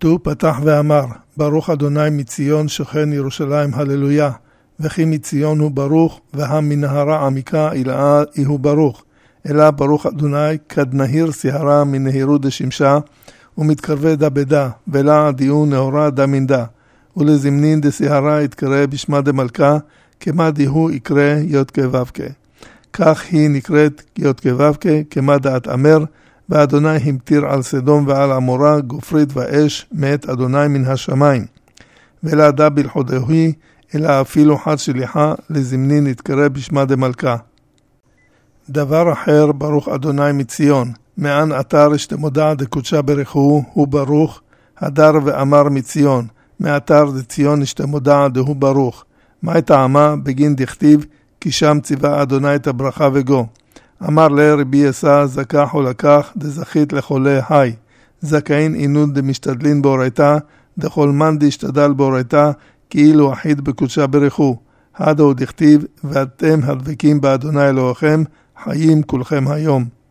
כתוב פתח ואמר, ברוך אדוני מציון שוכן ירושלים הללויה, וכי מציון הוא ברוך, והמנהרה עמיקה אלאה הוא ברוך. אלא ברוך אדוני כד נהיר סהרה מנהירות דשמשה, ומתקרבה דבדה, ולה דיון נהורה דמינדה, ולזמנין דסהרה יתקרא בשמה דמלכה, כמה דיהו יקרא יודקה ובקה. כך היא נקראת יודקה ובקה, כמה דעת אמר, ואדוני המטיר על סדום ועל עמורה גופרית ואש מת אדוני מן השמיים. ולא דע בלחודהי, אלא אפילו חד שליחה לזמנין יתקרא בשמה דמלכה. דבר אחר ברוך אדוני מציון, מען אתר שתמודע דקודשה ברכו הוא ברוך, הדר ואמר מציון, מאתר דציון השתמודע דהו ברוך. מה טעמה בגין דכתיב, כי שם ציווה אדוני את הברכה וגו. אמר לרבי יסע זכח ולקח דזכית לחולה היי, זכאין עינון דמשתדלין באורייתה, דכל מן דשתדל באורייתה, כאילו אחיד בקודשה ברכו. הדו דכתיב, ואתם הדבקים באדוני אלוהיכם, חיים כולכם היום.